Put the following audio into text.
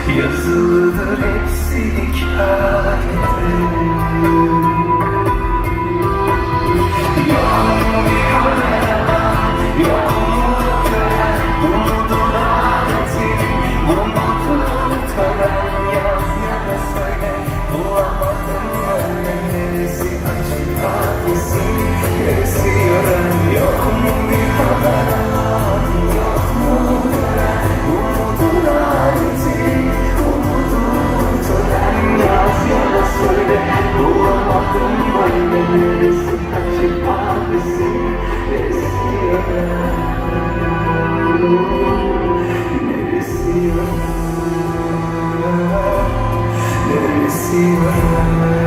Yazılıdır hepsi hikayede. Yok bir haber, yok umut veren, umudun aleti, umudun tören. Yaz ya da söyle, bulamadım öyle. Neresi açık kahvesi, neresi yören? Yok mu bir haber, yok mu veren, umudun aleti, umudun tören. Yaz ya da söyle, bulamadım öyle. Neresi açık kahvesi, neresi yören? Neresi yören? Neresi yören?